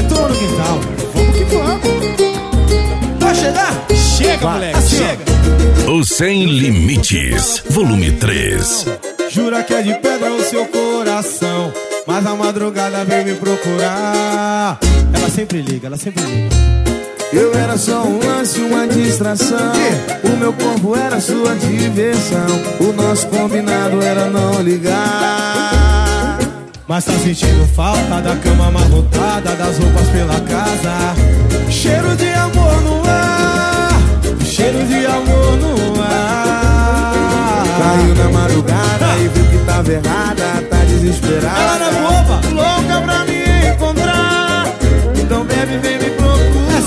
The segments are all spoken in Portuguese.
turma no quintal. Vamos que vamos. Vai chegar? Chega, moleque, assim, chega. O Sem Limites, volume 3. Jura que é de pedra o seu coração, mas a madrugada vem me procurar. Ela sempre liga, ela sempre liga. Eu era só um lance, uma distração. O meu corpo era sua diversão. O nosso combinado era não ligar. Mas tá sentindo falta da cama amarrotada, das roupas pela casa. Cheiro de amor no ar, cheiro de amor no ar. Caiu na madrugada e viu que tava errada, tá desesperada. Ela não é boba, louca pra me encontrar. Então bebe, vem me procurar.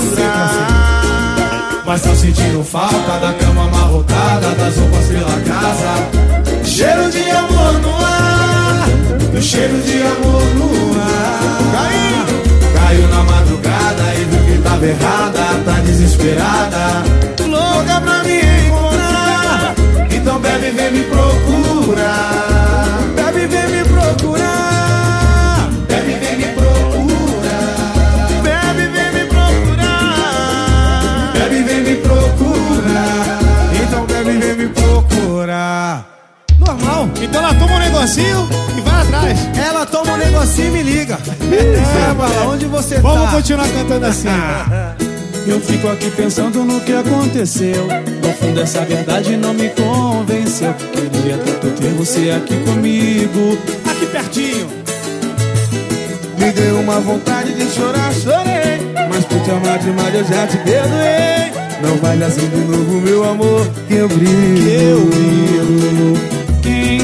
Mas tá sentindo falta da cama amarrotada, das roupas pela casa. Cheiro de amor no ar, do cheiro de amor no ar. Caiu na madrugada e viu que tava errada, tá desesperada, louca pra me encontrar. então bebe, vem me procurar. Bebe, vem me procurar. Bebe, vem me procurar. Bebe, vem me procurar. Bebe, vem me procurar. Então bebe, vem me procurar. Normal. Então ela toma um negocinho e vai atrás. Ela toma um negocinho e me liga. Bala, onde você tá? Vamos continuar cantando assim. Eu fico aqui pensando no que aconteceu. No fundo essa verdade não me convenceu. Queria tanto ter você aqui comigo, Aqui pertinho. me deu uma vontade de chorar, chorei. Mas por te amar demais eu já te perdoei. Não vai assim de novo, meu amor, que eu brilho. Quem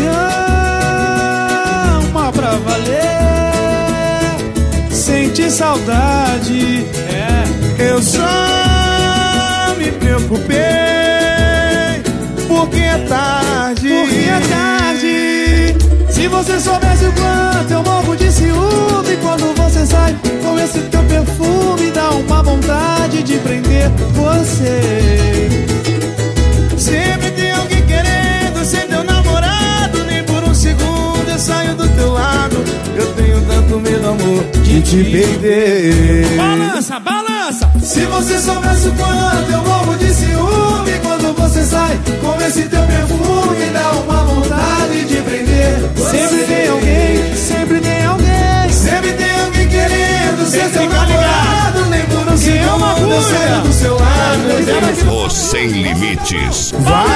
ama pra valer sente saudade. Eu só me preocupei porque é tarde. Porque é tarde. Se você soubesse o quanto eu morro de ciúme quando você sai com esse teu perfume, dá uma vontade de prender você. Sempre tem alguém querendo ser teu namorado, nem por um segundo eu saio do teu lado. Eu tenho tanto medo, amor, de te perder. Balança, balança. Se você soubesse o quanto eu morro de ciúme quando você sai com esse teu perfume, dá uma vontade de prender você. Sempre tem alguém, sempre tem alguém, sempre tem alguém querendo ser seu namorado, nem por um segundo eu saio do seu lado. O Sem Limites. Vai!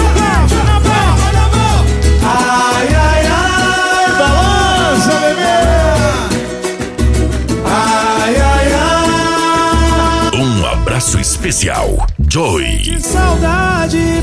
Ai, ai, ai, balança, bebê! Ai, ai, ai. Um abraço especial, Joy. Que saudade